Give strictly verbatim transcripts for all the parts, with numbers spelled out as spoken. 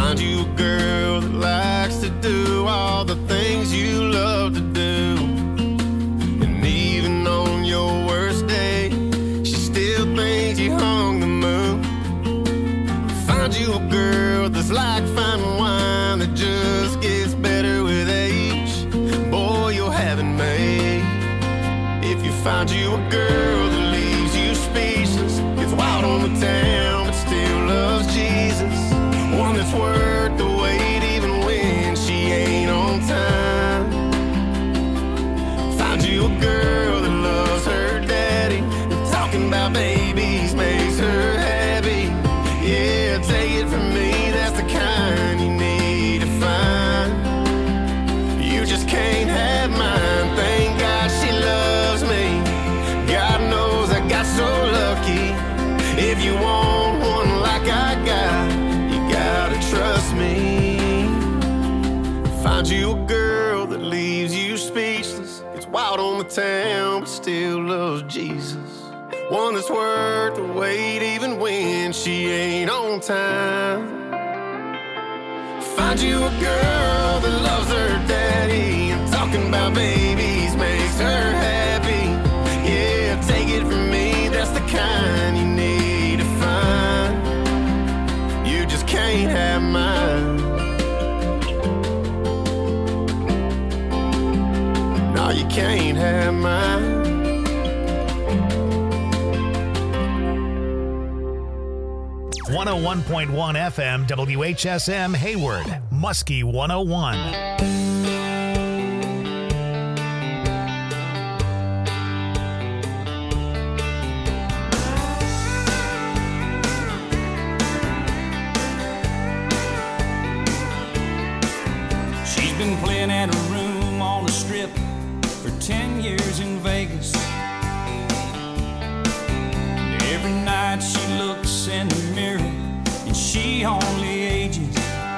Find you a girl that likes to do all the things you love to do. And even on your worst day, she still thinks you hung the moon. Find you a girl that's like fine wine that just gets better with age. Boy, you'll have it made. If you find you a girl that leaves you speechless, gets wild on the town but still loves Jesus, one that's worth the wait even when she ain't on time. Find you a girl that loves her daddy, and talking about babies makes her happy. Yeah, take it from me, that's the kind you need to find. You just can't have mine. Thank God she loves me. God knows I got so lucky. If you want one like I got, gotta trust me. Find you a girl that leaves you speechless, gets wild on the town but still loves Jesus, one that's worth the wait even when she ain't on time. Find you a girl that loves her daddy, and talking about babies makes her happy. Yeah, take it from me, that's the kind you need to find. You just can't have mine. No, you can't have mine. one oh one point one F M W H S M Hayward, Muskie one oh one. Playing at a room on the strip for ten years in Vegas. Every night she looks in the mirror and she only ages.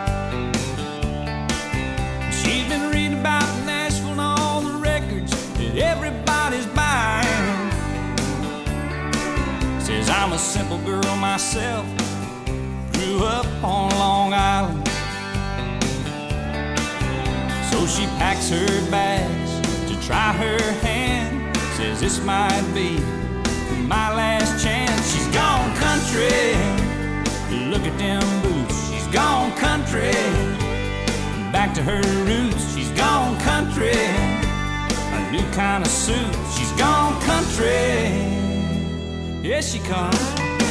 She's been reading about Nashville and all the records that everybody's buying. Says I'm a simple girl myself, grew up on Long Island. So she packs her bags to try her hand. Says this might be my last chance. She's gone country, look at them boots. She's gone country, back to her roots. She's gone country, a new kind of suit. She's gone country, yes she comes.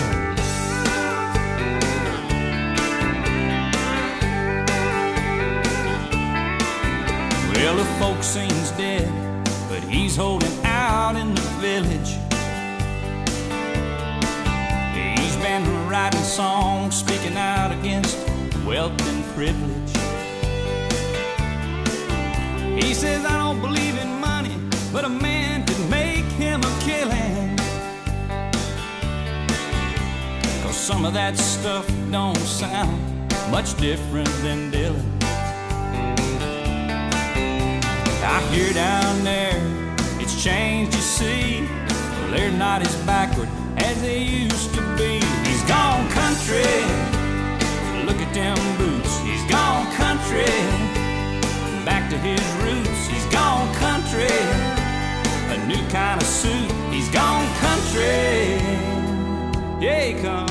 Well, the folk scene's dead, but he's holding out in the village. He's been writing songs, speaking out against wealth and privilege. He says, I don't believe in money, but a man could make him a killing. 'Cause some of that stuff don't sound much different than Dylan. I hear down there, it's changed, you see. Well, they're not as backward as they used to be. He's gone country, look at them boots. He's gone country, back to his roots. He's gone country, a new kind of suit. He's gone country, yeah he comes.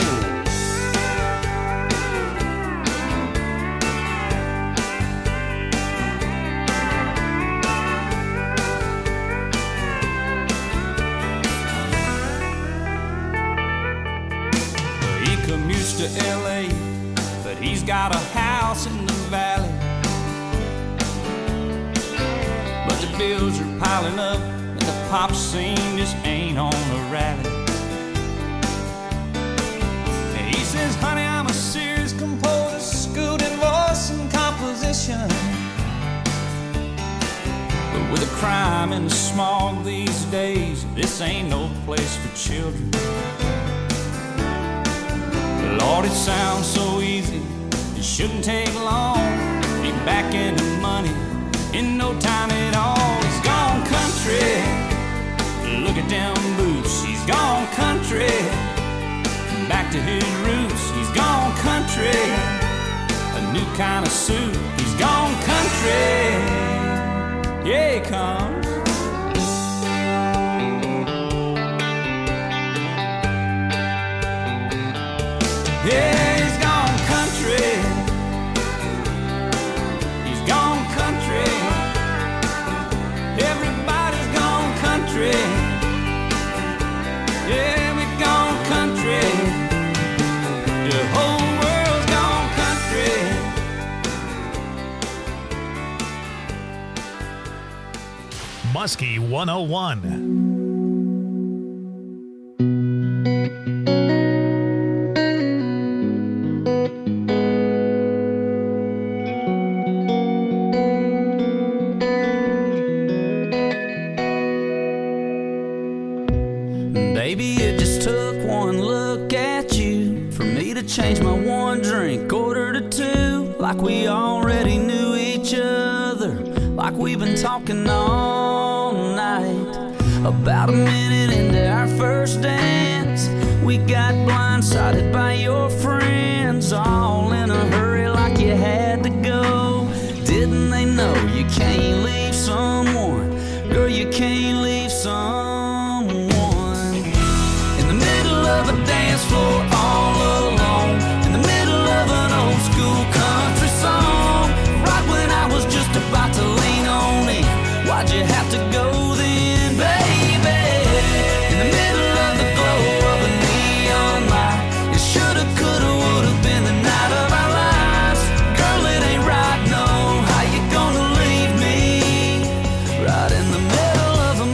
To L A, but he's got a house in the valley. But the bills are piling up and the pop scene just ain't on a rally. And he says, honey, I'm a serious composer, schooled in voice and composition. But with the crime and the smog these days, this ain't no place for children. Lord, it sounds so easy, it shouldn't take long. Be back into money in no time at all. He's gone country, look at them boots. He's gone country, back to his roots. He's gone country, kind of suit. He's gone country. Yeah, he comes. Yeah, he's gone country. He's gone country. Everybody's gone country. Yeah, we've gone country. The whole world's gone country. Muskie one oh one. Change my one drink, order to two, like we already knew each other, like we've been talking all night. About a minute into our first dance, we got blindsided by your friends, all in a hurry like you had to go. Didn't they know you can't leave someone? Girl, you can't leave someone in the middle of a dance floor all alone. Country song, right when I was just about to lean on it. Why'd you have to go then, baby? In the middle of the glow of a neon light, it shoulda, coulda, woulda been the night of our lives. Girl, it ain't right, no. How you gonna leave me right in the middle of a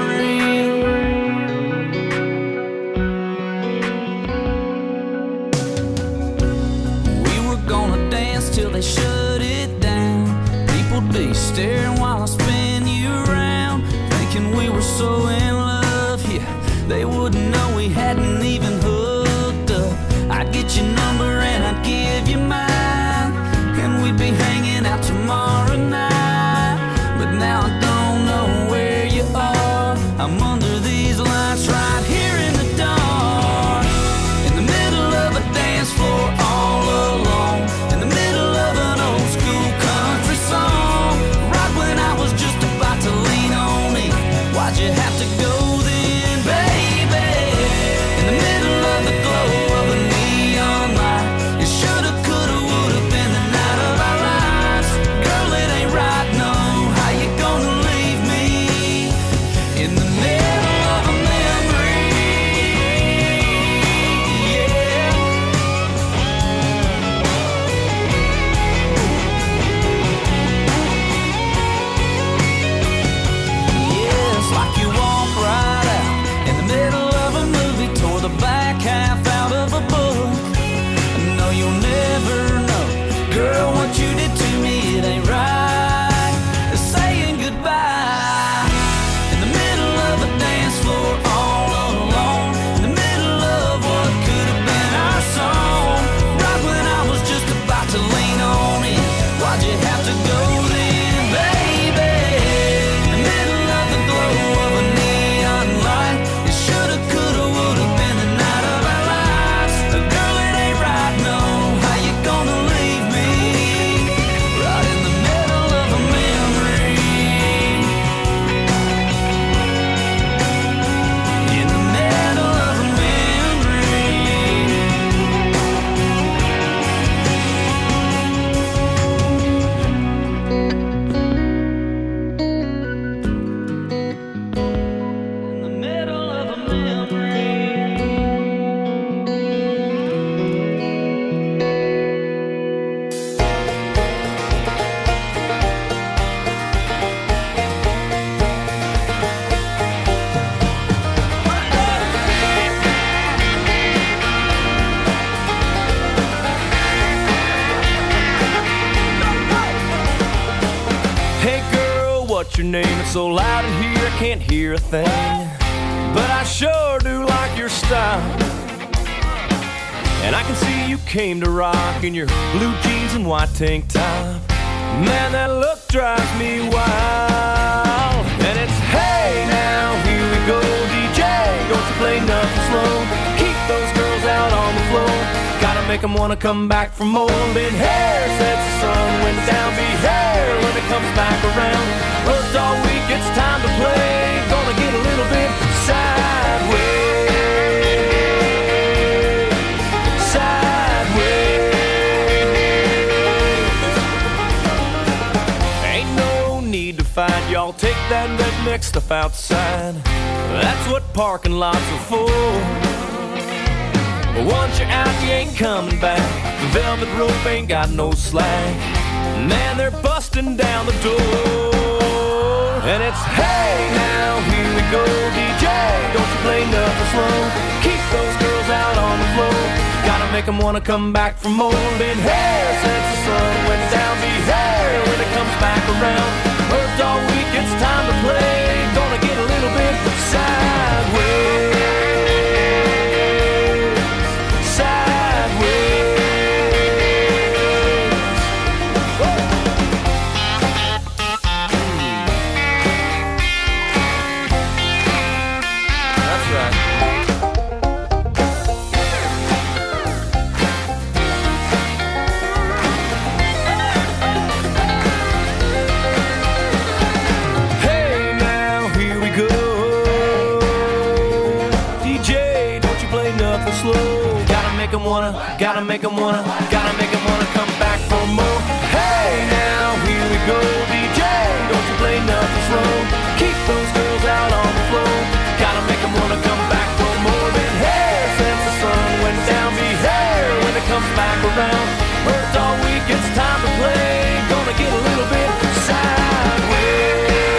till they shut it down. People'd be staring while I spin you around, thinking we were so in love, yeah. They wouldn't know we hadn't even hooked up. I'd get your number and I'd give you mine, and we'd be hanging out tomorrow night. But now I don't know where you are. I'm under these lights right here in the dark, in the middle of a dance floor all alone, in the middle of an old school country song, right when I was just about to lean on it. Why'd you have to go then, baby? In the middle of the glow of a neon light, it shoulda, coulda, woulda been the night of our lives. Girl, it ain't right, no. How you gonna leave me in the middle of a memory? Yeah. Yeah, it's like you walk right out in the middle of a movie, tore the back half out of a book. No, you'll never know, girl, what you did to me, it ain't right. It's saying goodbye in the middle of a dance floor all alone, in the middle of what could have been our song, right when I was just about to lean on it. Why'd you have to go then, baby? In the middle of the glow of a neon light, it shoulda, coulda, woulda been the night of our lives. Girl, it ain't right, no. How you gonna leave me right in the middle of a memory? In the middle of a memory. In the middle of a memory. Hey girl, what's your name? It's so loud in here I can't hear a thing, but I sure do like your style. And I can see you came to rock in your blue jeans and white tank top. Man, that look drives me wild. And it's hey now, here we go, D J, don't you play nothing slow. Keep those girls out on the floor. Got 'em make them wanna come back for more. Been here since the sun went down. Be here when it comes back around. Worked all week, it's time to play. Gonna get a little bit sideways. Sideways. Ain't no need to fight, y'all. Take that redneck stuff outside. That's what parking lots are for. But once you're out, you ain't coming back. The velvet rope ain't got no slack. Man, they're busting down the door. And it's, hey, now, here we go, D J. Don't you play nothing slow. Keep those girls out on the floor. Gotta make them wanna come back for more. Been here since the sun went down. Be here when it comes back around. Worked all week, it's time to play. Gonna get a little bit sideways. Wanna, gotta make them wanna, gotta make them wanna come back for more. Hey, now, here we go, D J. Don't you play nothing slow. Keep those girls out on the floor. Gotta make them wanna come back for more. Been here since the sun went down. Be here when it comes back around. Worked all week, it's time to play. Gonna get a little bit sideways.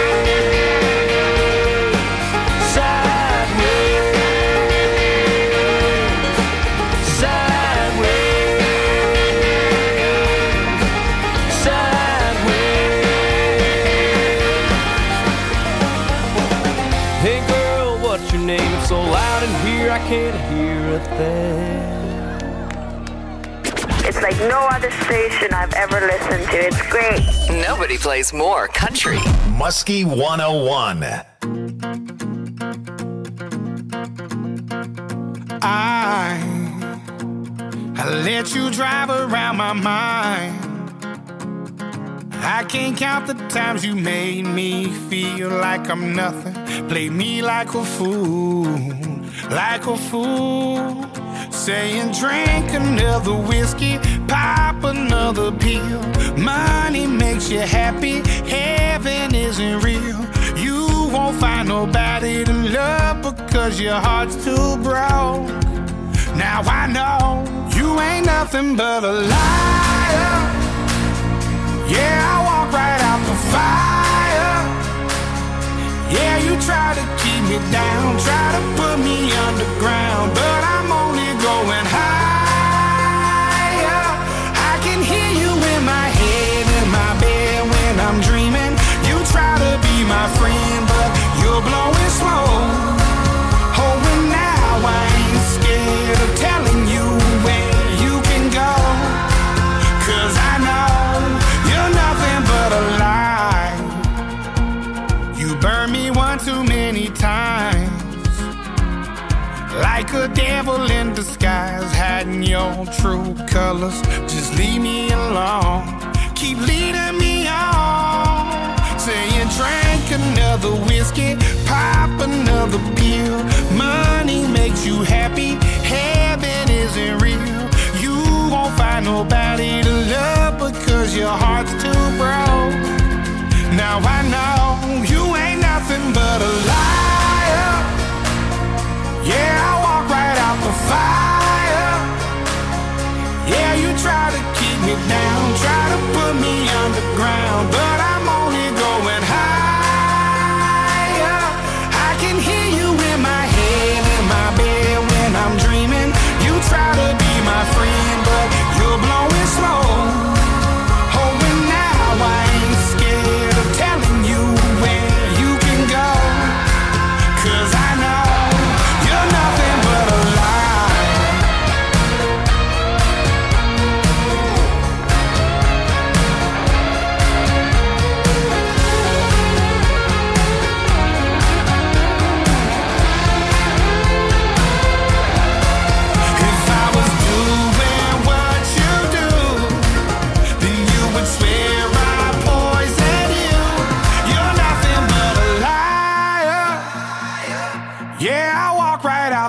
So loud in here, I can't hear a thing. It's like no other station I've ever listened to. It's great. Nobody plays more country. Muskie one oh one. I, I let you drive around my mind. I can't count the times you made me feel like I'm nothing. Play me like a fool, like a fool. Saying drink another whiskey, pop another pill. Money makes you happy, heaven isn't real. You won't find nobody to love because your heart's too broke. Now I know you ain't nothing but a liar. Yeah, I walk right out the fire. Yeah, you try to keep me down, try to put me underground, but I'm only going higher. I can hear you in my head, in my bed when I'm dreaming. You try to be my friend, but you're blowing smoke. Oh, and now I ain't scared of telling you where you can go, 'cause I know you're nothing but a lie. You burned me one too many times, like a devil in disguise, hiding your true colors. Just leave me alone, keep leading me on. Saying drink another whiskey, pop another pill. Money makes you happy, heaven isn't real. You won't find nobody to love because your heart's too broke. Now I know you ain't nothing but a liar. Yeah, I walk right out the fire. Yeah, you try to keep me down, try to put me underground, but I'm only going higher. I can hear you in my head, in my bed when I'm dreaming. You try to be my friend, but you're blowing smoke. Oh, and now I ain't scared of telling you where you can go, 'cause I know you're nothing but a lie.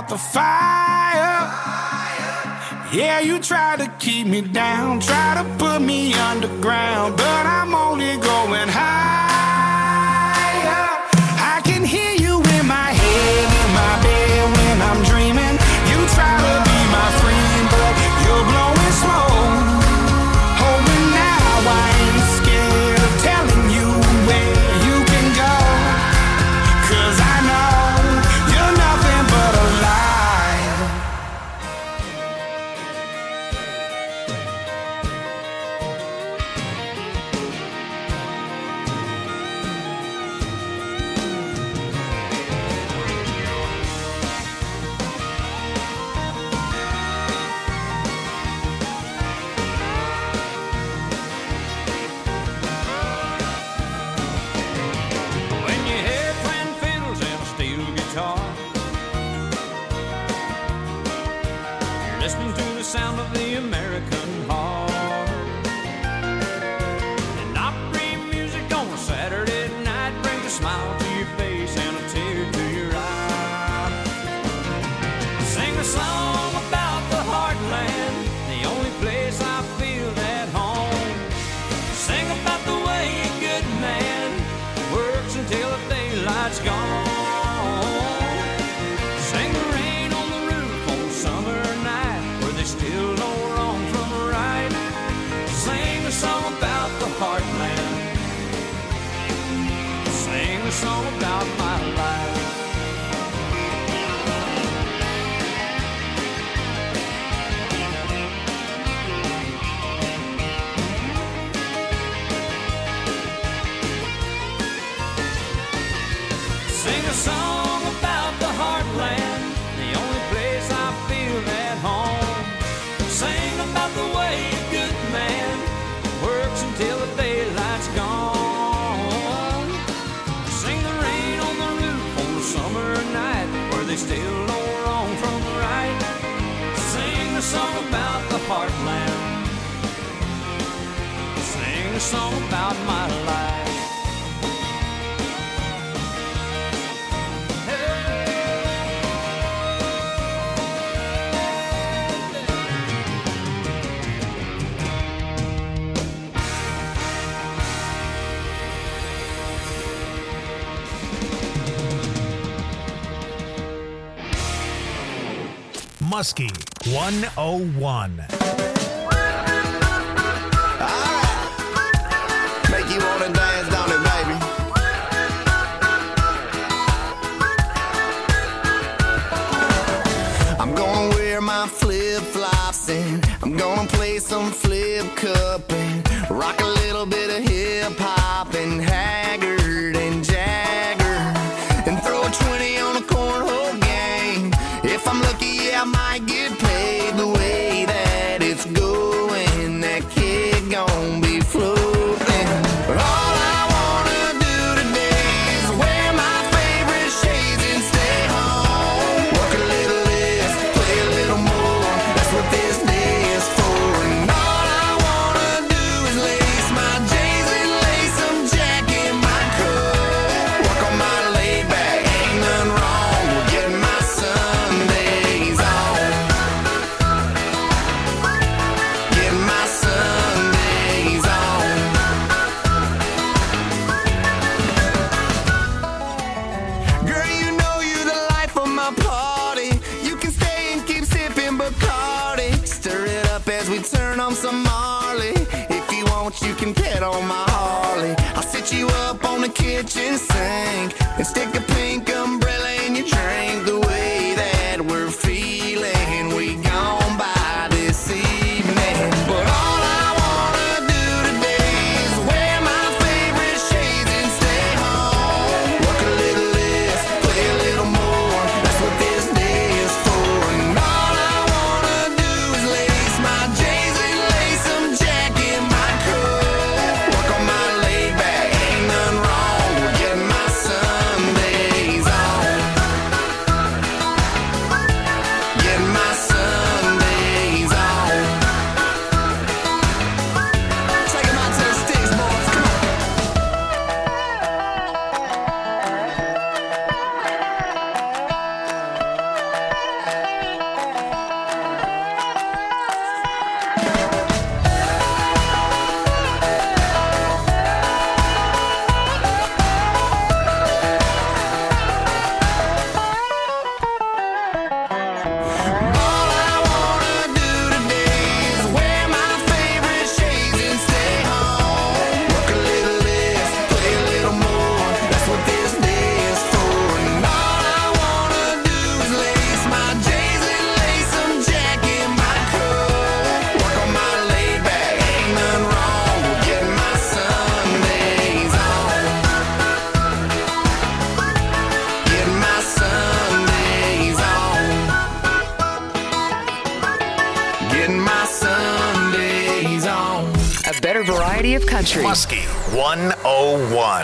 the fire. Yeah, you try to keep me down, try to put me underground, but I'm only going higher. I can hear you in my head, in my bed when I'm dreaming. You try to be my friend, but you're blowing smoke. Oh, and now I ain't scared of telling you where you can go, 'cause I know you're nothing but a lie. When you hear twin fiddles and a steel guitar, you're listening to the sound of the American heart. And Opry music on a Saturday night brings a smile to your face and a tear to your eye. Sing a song about the heartland, the only place I feel at home. Sing about the way a good man works until the daylight's gone. Sing the rain on the roof on a summer night where they still know wrong from right. Sing a song about the heartland. Sing a song about my life. Sing a song about the heartland, the only place I feel at home. Sing about the way a good man works until the daylight's gone. Sing the rain on the roof on a summer night where they still know wrong from right. Sing a song about the heartland. Sing a song about my life. Muskie one oh one. Make you wanna dance, don't it, baby? I'm gonna wear my flip-flops and I'm gonna play some flip cup and rock a little bit of hip-hop and Haggard and Jagger and throw a twenty on a cornhole game. If I'm lucky, yeah, I might get paid the way that it's going. That kid gon' be floating. But all I wanna do today is wear my favorite shades and stay home. Work a little less, play a little more. That's what this day is for. And all I wanna do is lace my J's and lace some Jack in my coat. Work on my laid back, ain't nothing wrong with getting my Sundays on. Getting my Sundays on. Girl, you know you're the life of my party. You can stay and keep sipping Bacardi. Stir it up as we turn on some Marley. If you want, you can pet on my Harley. I'll sit you up on the kitchen sink and stick a pink umbrella in your drink. The way that we're feeling, we gon' buy this evening. But all I wanna do today is wear my favorite shades and stay home. Work a little less, play a little more. That's what this day is for. And all I wanna do is lace my J's and lace some Jack in my coat. Work on my laid back, ain't nothing wrong with getting my Sundays on. better variety of country. Muskie one oh one.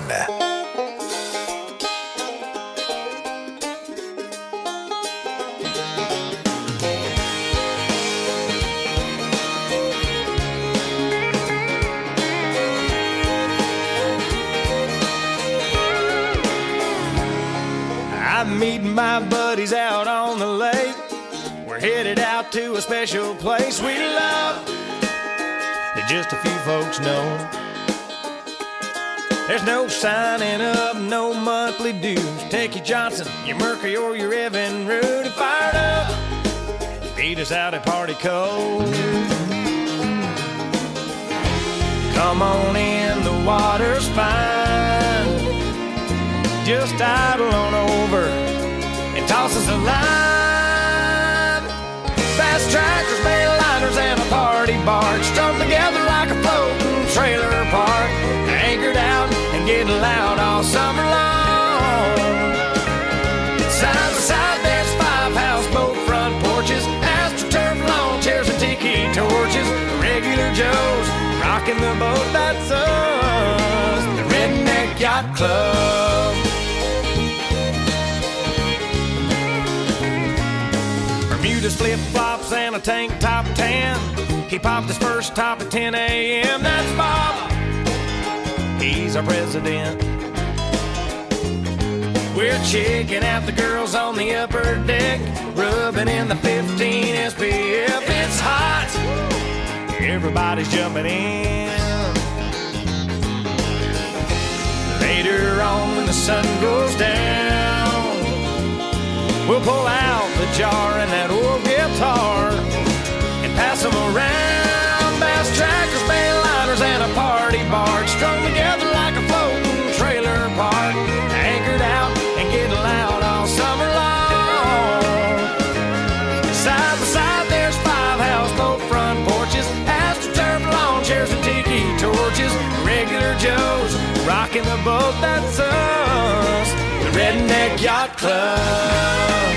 I'm meeting my buddies out on the lake. We're headed out to a special place we love that just a few folks know. There's no signing up, no monthly dues. Take your Johnson, your Mercury, or your Evan Root and fire it up. Meet us out at Party Cove. Come on in, the water's fine. Just idle on over and toss us a line. Fast tractors, mail liners, and a party barge strung together like a floating trailer park. Anchored out and getting loud all summer long. Side by side, there's five houseboat front porches, AstroTurf lawn chairs and tiki torches. Regular Joes rocking the boat, that's us, the Redneck Yacht Club. Bermuda's flip-flops and a tank top tan. He popped his first top at ten a.m. That's Bob. He's our president. We're checking out the girls on the upper deck, rubbing in the fifteen S P F. It's hot. Everybody's jumping in. Later on when the sun goes down, we'll pull out the jar and that old guitar and pass them around. Bass trackers, mail liners, and a party barge strung together like a floating trailer park. Anchored out and getting loud all summer long. Side by side, there's five houseboat front porches, AstroTurf lawn chairs and tiki torches. Regular Joes rocking the boat, that's us, the Redneck Yacht Club.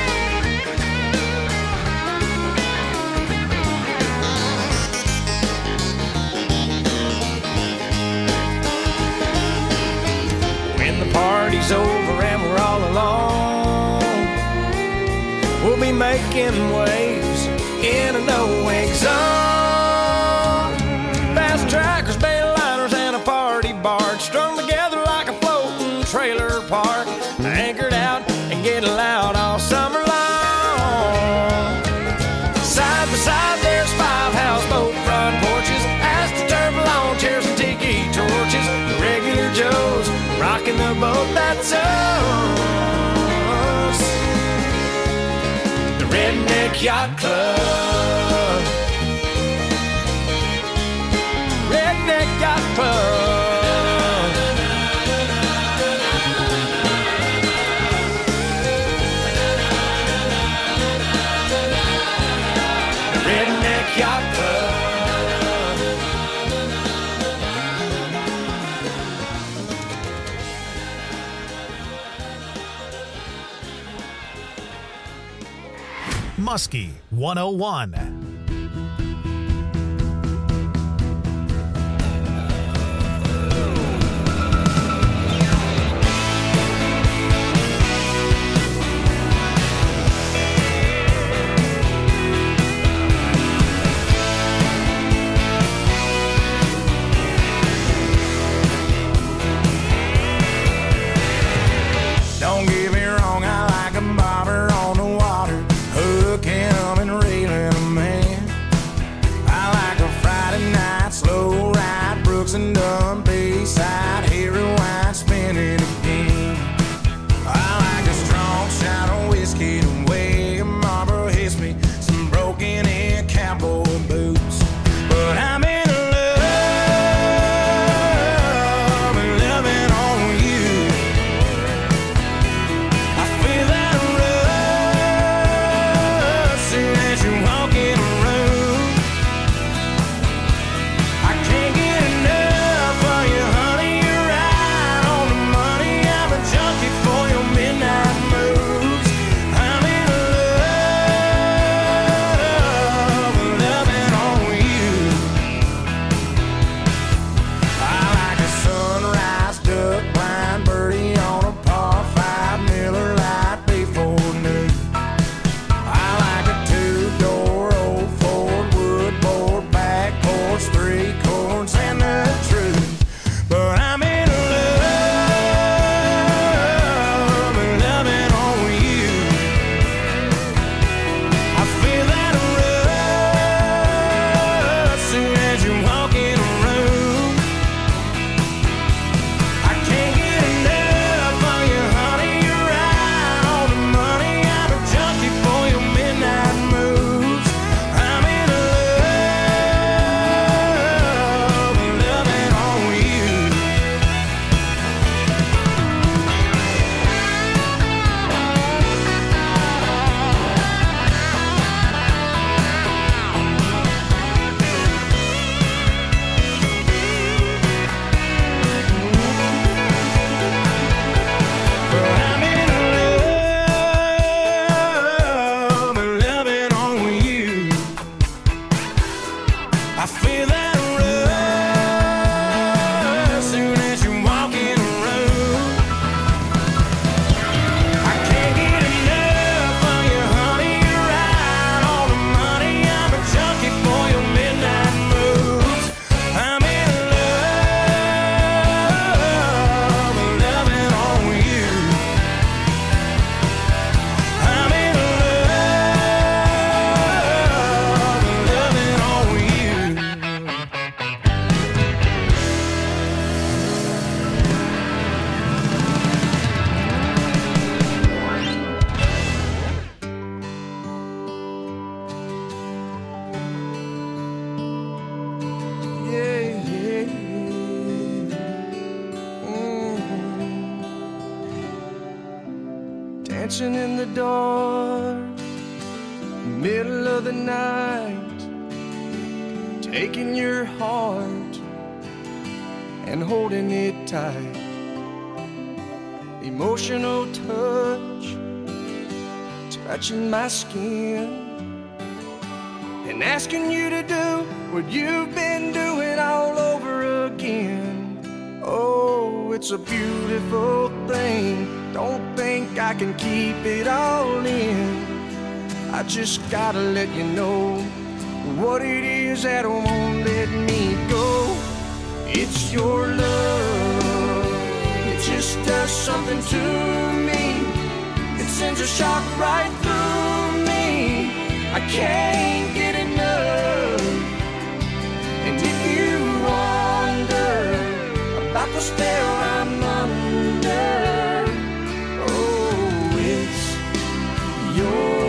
When the party's over and we're all alone, we'll be making waves in a no-wake zone. Fast trackers, bail liners, and a party barge strung together like a floating trailer park. Anchored out and getting loud all summer long. Side by side, there's five houseboat front porches, AstroTurf lawn chairs and tiki torches. Regular Joes rocking the boat, that's us, the Redneck Yacht Club. Redneck Yacht Club. The Redneck Yacht Club. Muskie one oh one. Don't get me wrong, I like a bobber on the water, hook him and reel him in. as you're walking around. I can't get enough of you, honey, you're right on the money. I'm a junkie for your midnight moves. I'm in love, loving on you. I'm in love, loving on you. I feel that rush soon as you're walking around. I can't get enough of you, honey, you're right on the money. I'm a junkie for your midnight moves. I'm in love, loving on you. I'm in love, loving on you. Yeah, yeah, yeah. Mm. Dancing in the dark, middle of the night, taking your heart and holding it tight. Emotional touch, touching my skin, and asking you to do what you've been doing all over again. Oh, it's a beautiful thing. Don't think I can keep it all in. I just gotta let you know what it is that won't let me go. It's your love. It just does something to me. It sends a shock right through me. I can't get enough. And if you wonder about the spell I'm under, oh, it's your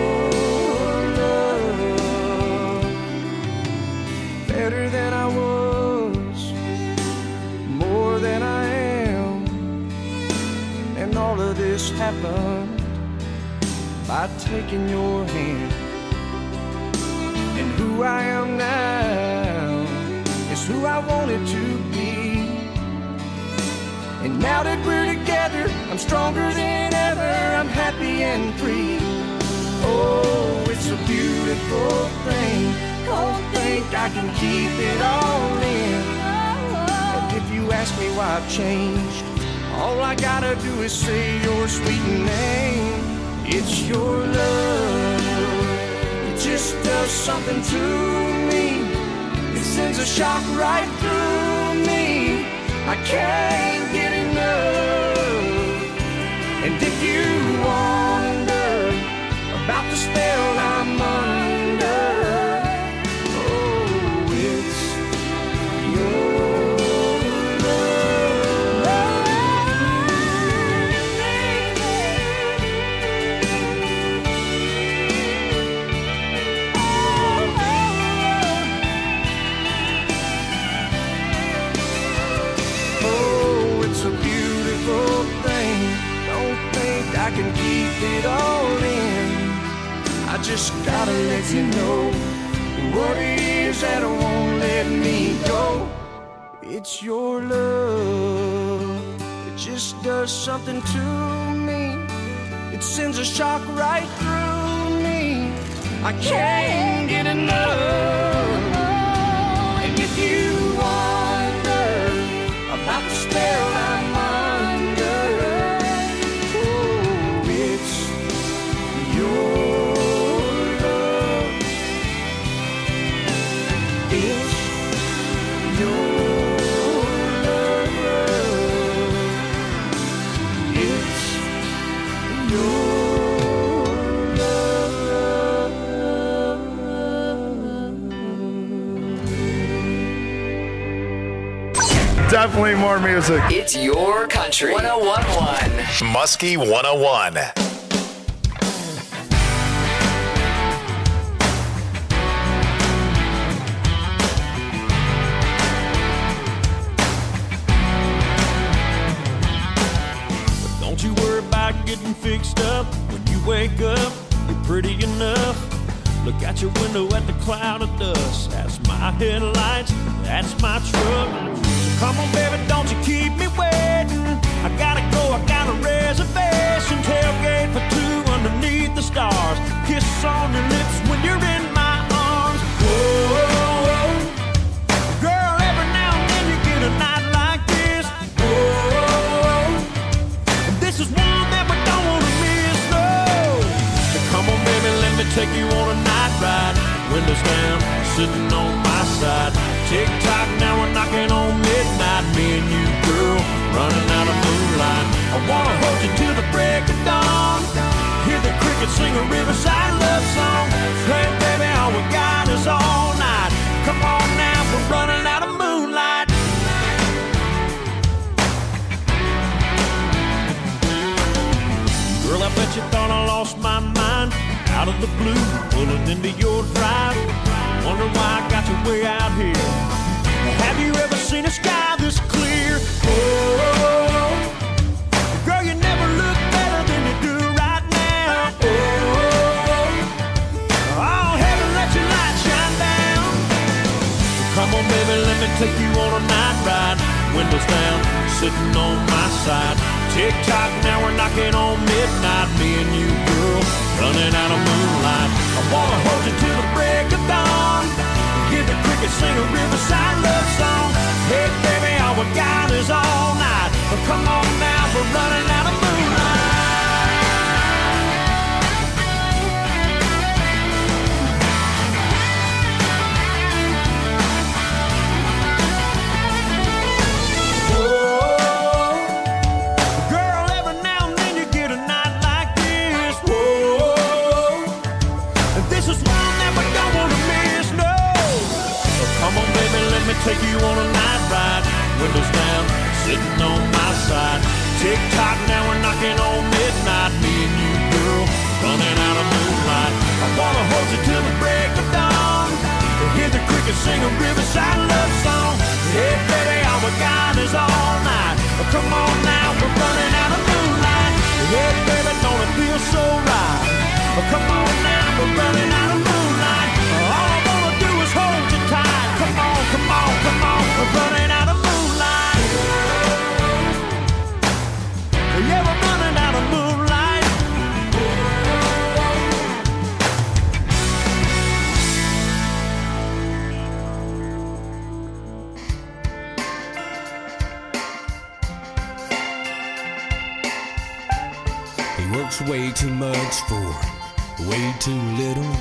love. Better than I was, more than I am. And all of this happened by taking your hand. And who I am now is who I wanted to be. And now that we're together, I'm stronger than ever. I'm happy and free. Oh, it's a beautiful thing. Don't think I can keep it all in. And if you ask me why I've changed, all I gotta do is say your sweet name. It's your love. It just does something to me. It sends a shock right through me. I can't get enough. And if you wonder about the spell I'm under, oh, it's your I can keep it all in. I just gotta let you know what it is that won't let me go. It's your love. It just does something to me. It sends a shock right through me. I can't get enough. And if you wonder about the spell I'm under, Definitely more music. It's your country. one oh one point one. Muskie one oh one. Don't you worry about getting fixed up. When you wake up, you're pretty enough. Look out your window at the cloud of dust. That's my headlights, that's my truck. So come on, baby, don't you keep me waiting. I gotta go, I got a reservation. Tailgate for two underneath the stars. Kiss on your lips when you're in my arms. Whoa, girl, every now and then you get a night like this. Whoa, and this is one that we don't wanna miss, no. So come on, baby, let me take you on a night ride. Windows down, sitting on my side. Tick-tock, now we're knocking on midnight. Me and you, girl, running out of moonlight. I wanna hold you till the break of dawn. Hear the crickets sing a riverside love song. Hey, baby, all we got is all night. Come on now, we're running out of moonlight. Girl, I bet you thought I lost my mind. Out of the blue, pulling into your drive. Wonder why I got you way out here. Have you ever seen a sky this clear? Oh, girl, you never look better than you do right now. Oh, oh, heaven, let your light shine down. Come on, baby, let me take you on a night ride. Windows down, sitting on my side. Tick-tock, now we're knocking on midnight. Me and you, girl, running out of moonlight. I wanna hold you till the break of dawn. Hear the crickets sing a riverside love song. Hey, baby, all we got is all night. But come on now, we're running out of moonlight. Take you on a night ride, windows down, sitting on my side. Tick-tock, now we're knocking on midnight. Me and you, girl, running out of moonlight. I wanna hold you till the break of dawn. Hear the crickets sing a riverside love song. Hey, baby, all we got is all night. Come on now, we're running out of moonlight. Hey, baby, don't it feel so right? Come on now, we're running out of moonlight. All I wanna do is hold you tight. Come on, come on, come on, we're running out of moonlight. Yeah, we're running out of moonlight. He works way too much for way too little.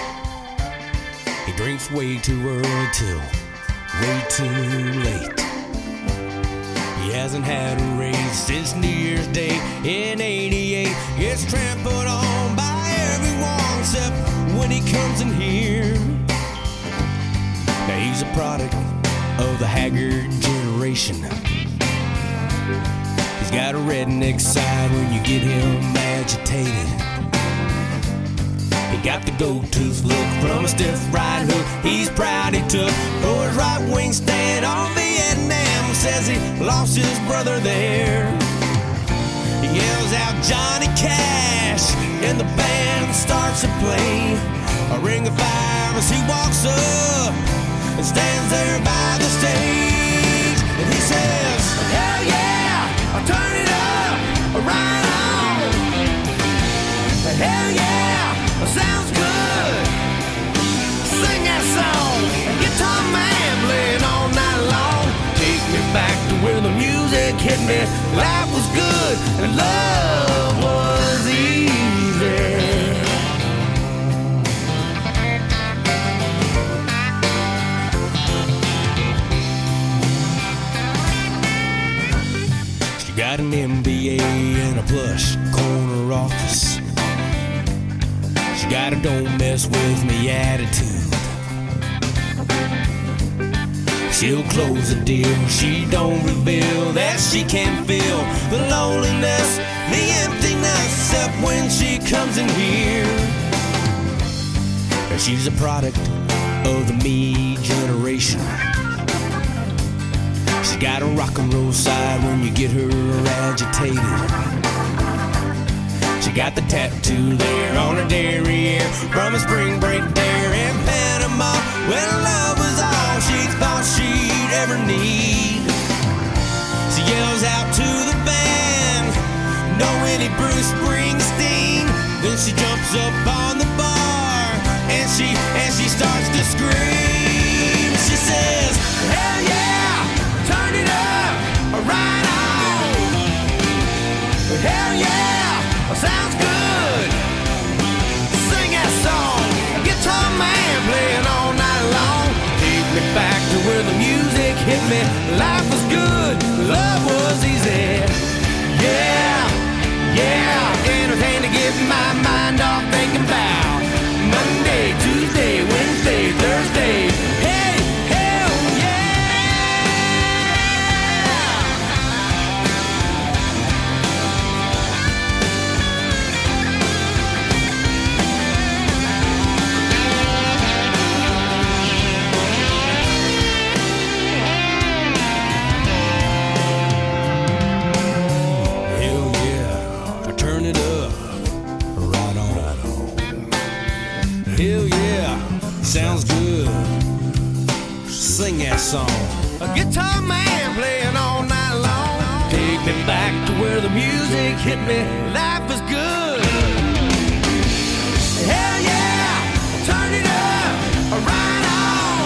He drinks way too early till way too late. He hasn't had a raise since New Year's Day in eighty-eight. Gets trampled on by everyone except when he comes in here. Now he's a product of the haggard generation. He's got a redneck side when you get him agitated. He got the gold-tooth look from a stiff right hook he's proud he took for his right wing stand on Vietnam. Says he lost his brother there. He yells out Johnny Cash and the band starts to play a ring of fire as he walks up and stands there by the stage. And he says, hell yeah, I'll turn it up, right on. Hell yeah, sounds good. Sing that song, guitar man playing all night long. Take me back to where the music hit me. Life was good and love was easy. She got an M B A and a plush corner office. She got a don't mess with me attitude. She'll close the deal. She don't reveal that she can feel the loneliness, the emptiness, except when she comes in here. She's a product of the me generation. She's got a rock and roll side when you get her agitated. She got the tattoo there on her derriere from a spring break there in Panama, when love was all she thought she'd ever need. She yells out to the band, "Know any Bruce Springsteen?" Then she jumps up on the bar and she and she starts to scream. She says, "Hell yeah, turn it up, right on. Hell yeah, sounds good. Sing that song, guitar man playing all night long. Take me back to where the music hit me. Life was good, love was easy. Yeah, yeah, anything to get my mind off thinking about Monday, Tuesday, Wednesday, Thursday. Hey, hell Hell yeah, sounds good. Sing that song. A guitar man playing all night long. Take me back to where the music hit me. Life was good. Hell yeah, turn it up, right on.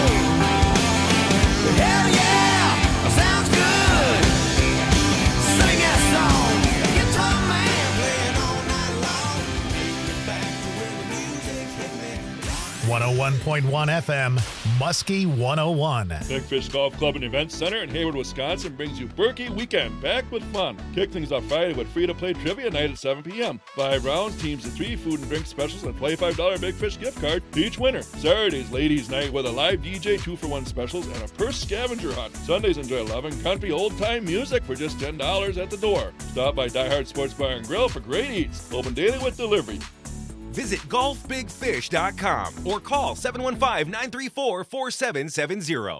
Hell yeah, sounds good. Sing that song. A guitar man playing all night long. Take me back to where the music hit me. one oh one point one F M, Muskie one oh one. Big Fish Golf Club and Event Center in Hayward, Wisconsin brings you Berkey Weekend, packed with fun. Kick things off Friday with free-to-play trivia night at seven p.m. Five rounds, teams of three, food and drink specials, and twenty-five dollars Big Fish gift card to each winner. Saturday's ladies' night with a live D J, two-for-one specials, and a purse scavenger hunt. Sundays enjoy loving country old-time music for just ten dollars at the door. Stop by Die Hard Sports Bar and Grill for great eats. Open daily with delivery. Visit golf big fish dot com or call seven one five, nine three four, four seven seven zero.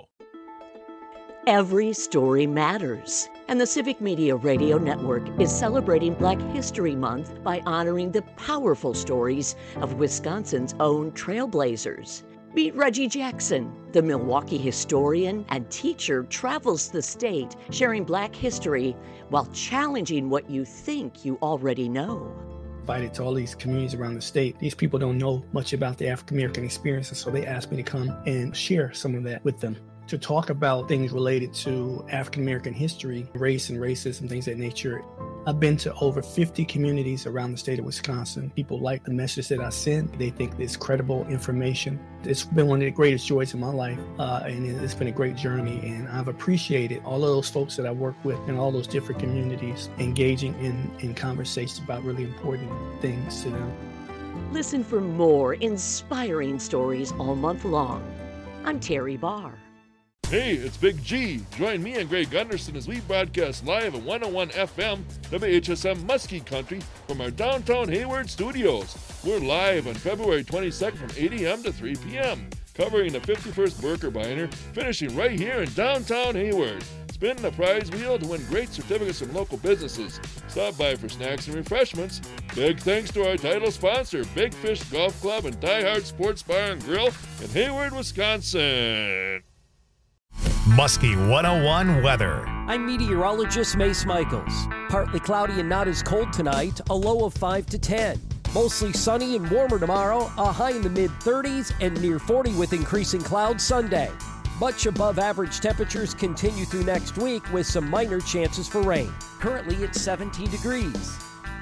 Every story matters, and the Civic Media Radio Network is celebrating Black History Month by honoring the powerful stories of Wisconsin's own trailblazers. Meet Reggie Jackson, the Milwaukee historian and teacher, travels the state sharing Black history while challenging what you think you already know. Invited to all these communities around the state. These people don't know much about the African American experience, and so they asked me to come and share some of that with them, to talk about things related to African American history, race and racism, things of that nature. I've been to over fifty communities around the state of Wisconsin. People like the message that I send. They think it's credible information. It's been one of the greatest joys in my life, uh, and it's been a great journey. And I've appreciated all of those folks that I work with in all those different communities, engaging in, in conversations about really important things to them. Listen for more inspiring stories all month long. I'm Terry Barr. Hey, it's Big G. Join me and Greg Gunderson as we broadcast live at one oh one F M, W H S M Muskie Country from our downtown Hayward studios. We're live on February twenty-second from eight a.m. to three p.m., covering the fifty-first Birkebeiner, finishing right here in downtown Hayward. Spin the prize wheel to win great certificates from local businesses. Stop by for snacks and refreshments. Big thanks to our title sponsor, Big Fish Golf Club and Die Hard Sports Bar and Grill in Hayward, Wisconsin. Muskie one oh one weather. I'm meteorologist Mace Michaels. Partly cloudy and not as cold tonight, a low of five to ten. Mostly sunny and warmer tomorrow, a high in the mid thirties and near forty with increasing clouds Sunday. Much above average temperatures continue through next week with some minor chances for rain. Currently it's seventeen degrees.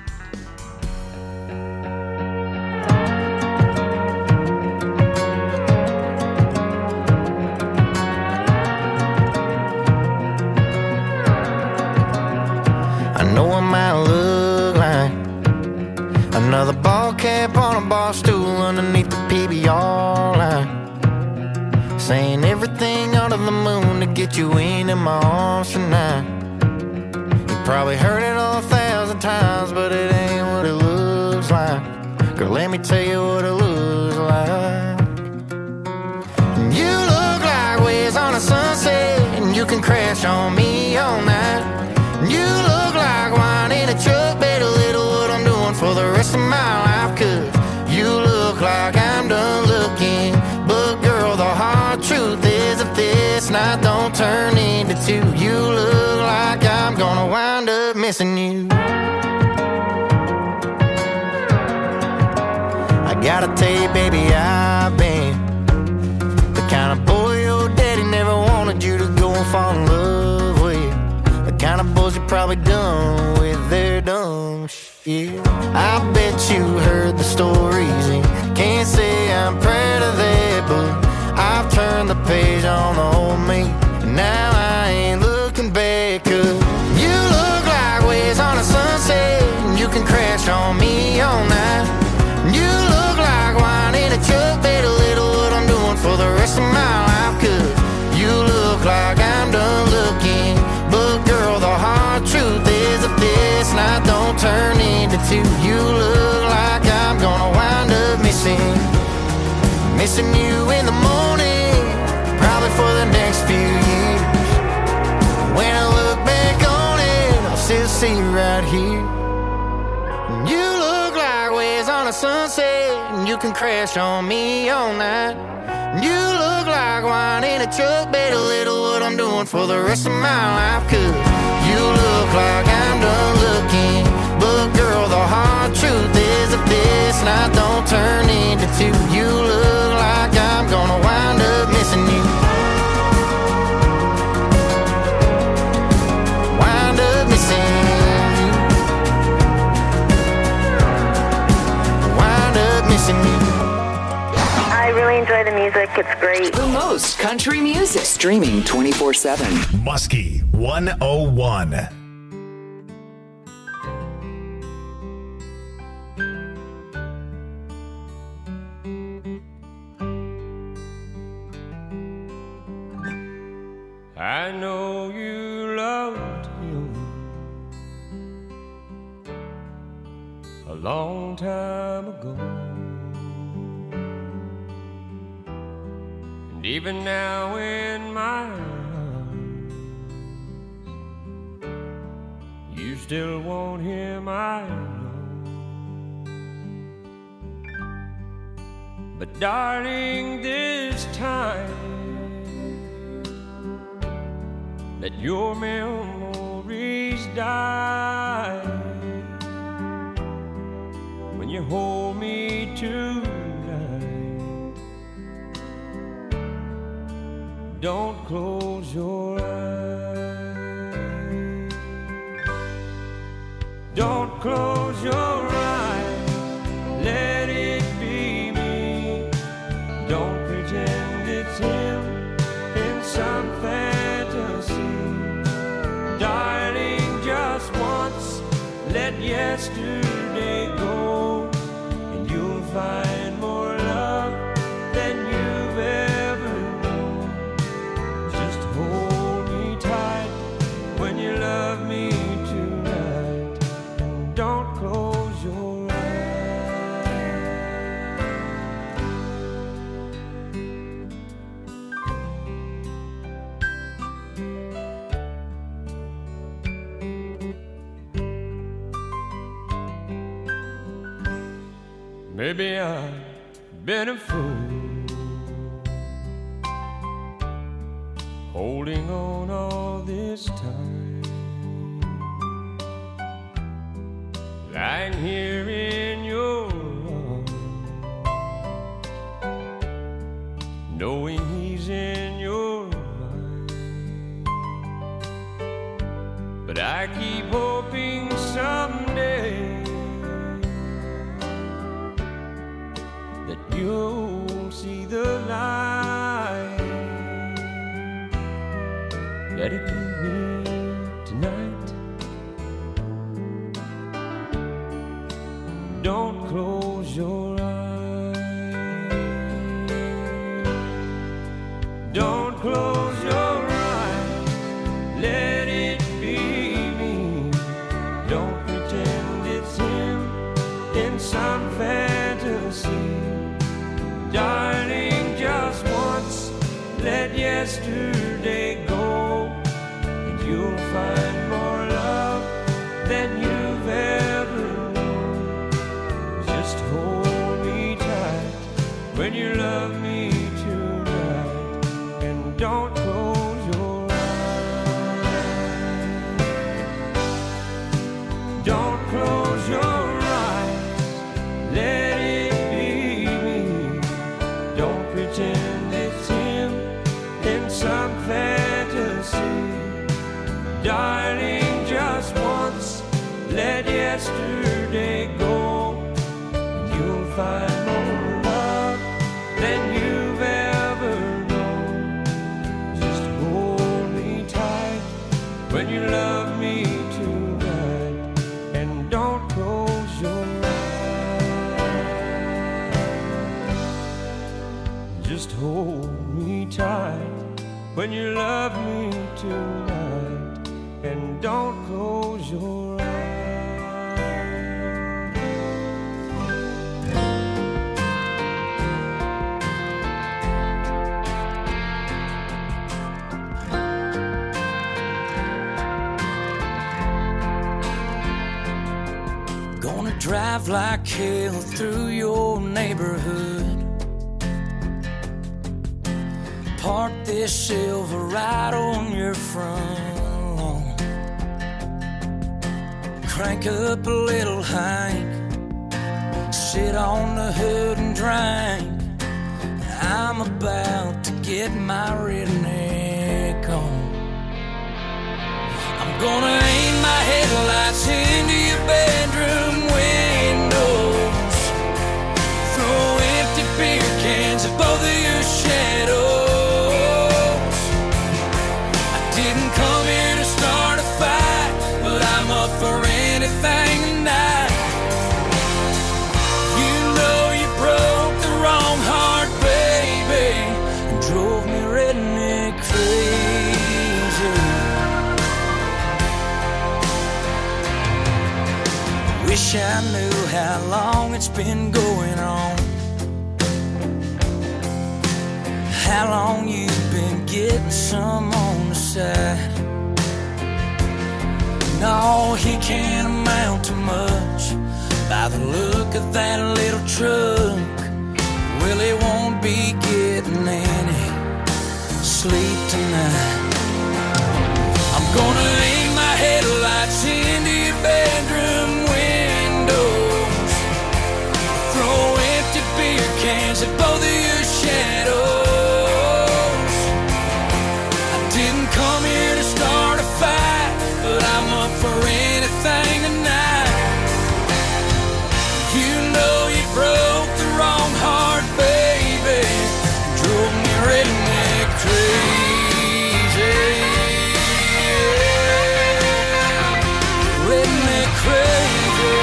Know I might look like another ball cap on a bar stool underneath the P B R line, saying everything under the moon to get get you into my arms tonight. You probably heard it a thousand times, but it ain't what it looks like. Girl, let me tell you what it looks like. You look like waves on a sunset, and you can crash on me all night. You look like wine in a truck, better little what I'm doing for the rest of my life. Cause you look like I'm done looking, but girl, the hard truth is if this night don't turn into two, you look like I'm gonna wind up missing you. I gotta tell you, baby, I've been the kind of boy your daddy never wanted you to go and fall in love with. The kind of boys you probably done with their dumb shit. I bet you heard the stories and can't say I'm proud of that, but I've turned the page on the old me, and now I ain't looking back. Cause you look like waves on a sunset, and you can crash on me all night. You look like wine in a truck, better little what I'm doing for the rest of my life. Cause you look like I'm done looking, but girl, the hard truth is if this night don't turn into two, you look like I'm gonna wind up missing Missing you in the morning, probably for the next few years. When I look back on it, I'll still see you right here. You look like waves on a sunset, and you can crash on me all night. You look like wine in a truck, better little what I'm doing for the rest of my life. Cause you look like I'm done looking, but girl, the hard truth is if this night don't turn into two, you look like I'm gonna wind up missing you. Wind up missing you. Wind up missing you. I really enjoy the music. It's great. The most country music. Streaming twenty-four seven. Muskie one oh one. I know you loved him a long time ago, and even now in my arms, you still want him, I know. But darling, this time let your memories die. When you hold me tonight, don't close your eyes. Don't close your eyes. Let it be me. Don't pretend it's him in some fantasy. Darling, just once, let yesterday go, and you'll find more love than you've ever known. Just hold me tight when you love me tonight. Don't close your eyes. Maybe I've been a fool, holding on all this time, lying here in your arms, knowing he's in your mind. But I keep hoping someday that you'll see the light. Let it be here tonight. Don't close your eyes. Don't close your eyes. darling, just once let yesterday go, and you'll find more love than you've ever known. Just hold me tight when you love me tonight, and don't close your eyes. Just hold me tight when you love me tonight, and don't close your eyes. Gonna drive like hell through your neighborhood, park this Silverado on your front lawn, crank up a little Hank, sit on the hood and drink. I'm about to get my redneck on. I'm gonna aim my headlights into your bedroom windows, throw empty beer cans at both of your shadows. Come here to start a fight, but I'm up for anything tonight. You know you broke the wrong heart, baby, and drove me redneck crazy. Wish I knew how long it's been going on, how long you've been getting some on the side. No, he can't amount to much by the look of that little truck. Well, he won't be getting any sleep tonight. I'm gonna aim my headlights into your bedroom windows, throw empty beer cans at both of your shadows. Come here to start a fight, but I'm up for anything tonight. You know you broke the wrong heart, baby, drove me redneck crazy. Redneck crazy.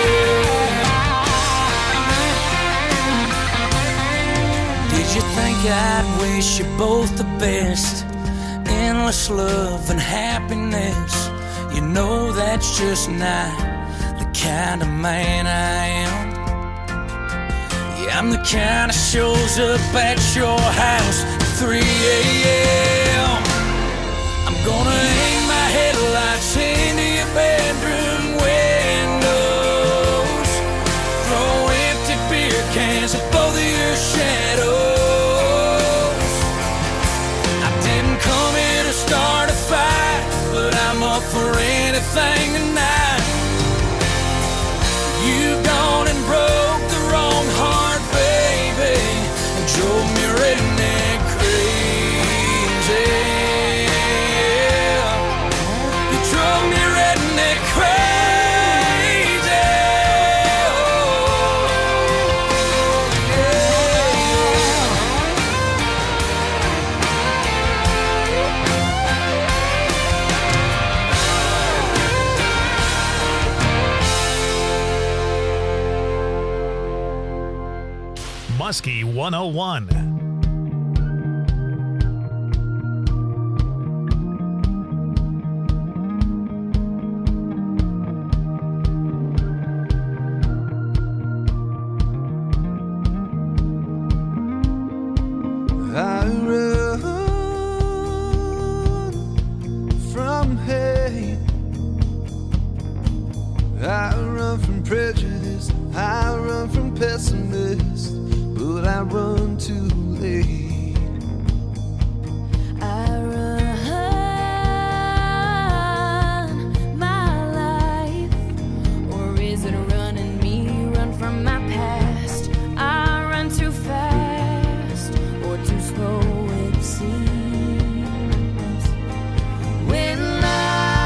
Did you think I'd wish you both the best? Endless love and happiness. You know that's just not the kind of man I am. Yeah, I'm the kind that shows up at your house at three a.m. I'm gonna aim my headlights into your bedroom windows, throw empty beer cans at both of your shadows. Come here to start a fight, but I'm up for anything tonight. You've gone and broke the wrong heart, baby, and drove me redneck crazy. You drove me redneck crazy. Muskie one oh one. I run from hate, I run from prejudice, I run from pessimists, but I run too late. I run my life, or is it running me? Run from my past. I run too fast, or too slow it seems. When I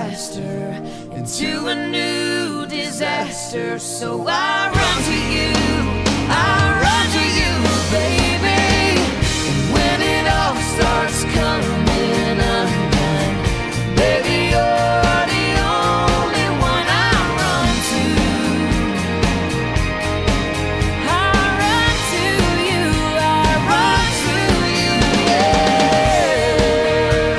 faster into a new disaster. So I run to you, I run to you, baby. And when it all starts coming undone, baby, you're the only one I run to. I run to you, I run to you, yeah.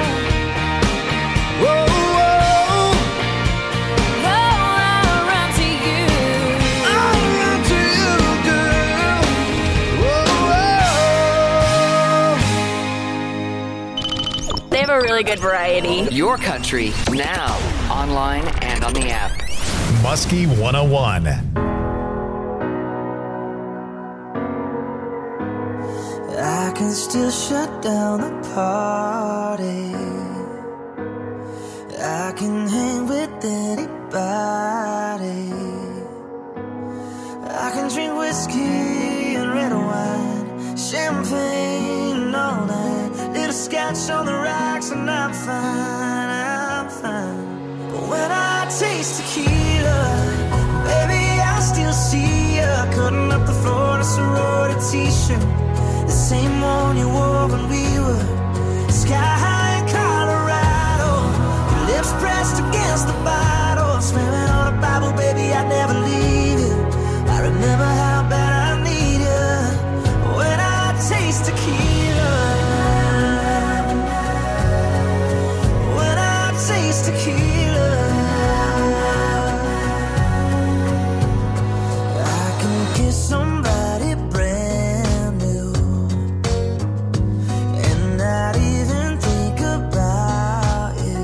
Whoa, whoa. Oh, I run to you. I run to you, girl. Whoa, whoa. They have a really good variety. Your country, now, online and on the app. Muskie one oh one. I can still shut down the party. I can hang with anybody. I can drink whiskey and red wine, champagne all night, little scotch on the rocks, and I'm fine, I'm fine. But when I taste tequila, baby, I still see ya cutting up the floor in a sorority t-shirt, the same one you wore when we were sky high in Colorado. Your lips pressed against the bottle, swearing on a Bible, baby, I'd never leave you. I remember how bad I need you when I taste tequila. When I taste tequila, I can kiss somebody brand new and not even think about you.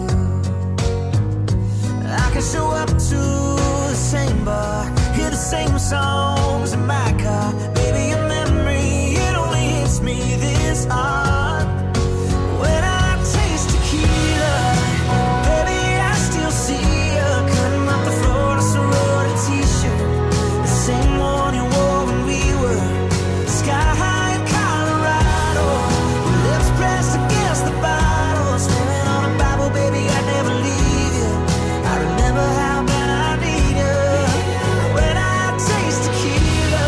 I can show up to the same bar, hear the same songs in my car. Baby, your memory, it only hits me this hard. When I taste tequila, baby, I still see you cutting up the floor in a sorority t-shirt, the same one you wore when we were sky high in Colorado. Your lips pressed against the bottle, swearing on a Bible, baby, I'd never leave you. I remember how bad I need you when I taste tequila.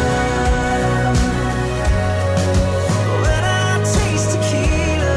When I taste tequila.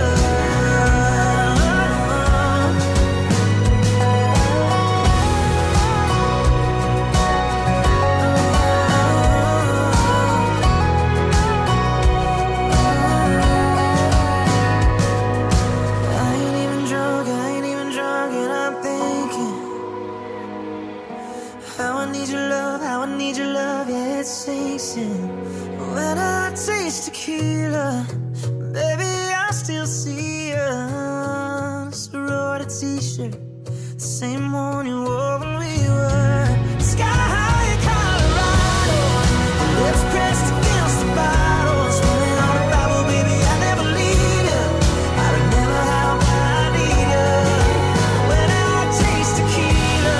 I ain't even drunk, I ain't even drunk, and I'm thinking how I need your love, how I need your love, yeah, it sinks in. When I taste tequila, baby, I still see you. Sorority t-shirt, the same one you wore when we were sky high in Colorado. Lips pressed against the bottle, swimming on a Bible, baby, I never leave you. I remember how bad I need you when I taste tequila.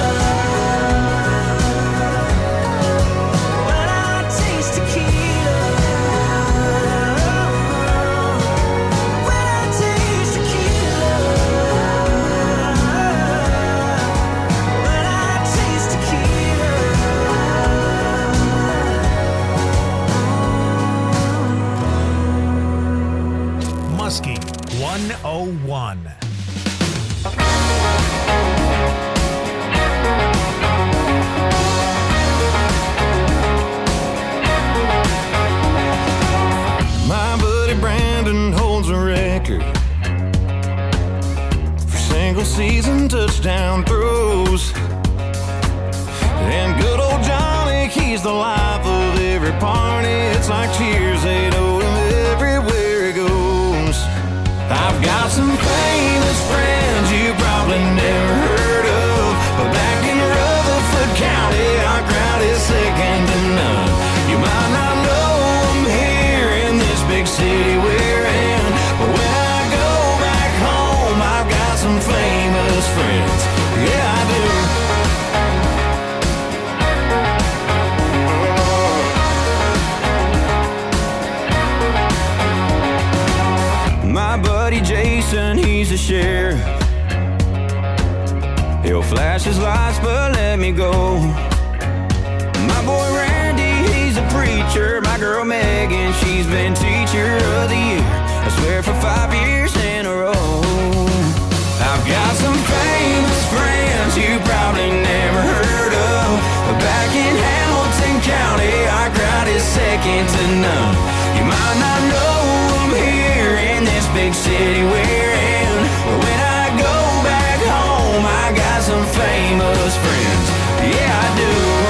When I taste tequila. When I taste tequila. When I taste tequila. Muskie one oh one. My buddy Brandon holds a record for single season touchdown throws. And good old Johnny, he's the life of every party. It's like cheers, they know him everywhere he goes. I've got some famous friends you probably never heard of, but back in Rutherford County, our crowd is second to none. You might not know them here in this big city we're in, but when I go back home, I've got some famous friends. Yeah, I do. My buddy Jason, he's a sheriff, He'll flash his lights but let me go. My boy Randy, he's a preacher. My girl Megan, she's been teacher of the year, I swear for five years in a row. I've got some famous friends you probably never heard of, but back in Hamilton County, our crowd is second to none. You might not know them here in this big city we're in, but when I go back home, I got some famous friends. Yeah, I do.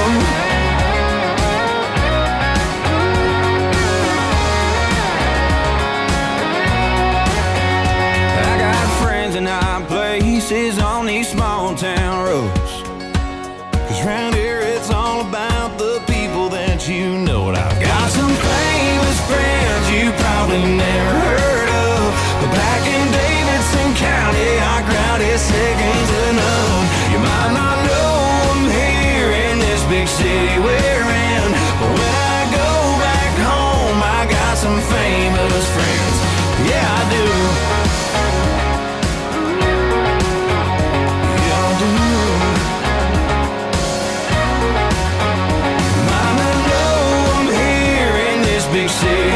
And high places on these small town roads, 'cause round here it's all about the people that you know. And I've got some famous friends you probably never heard of, but back in Davidson County, our crowd is second to none. You might not know them here in this big city we're in, but when I go back home, I got some famous friends. Yeah, I do. Big city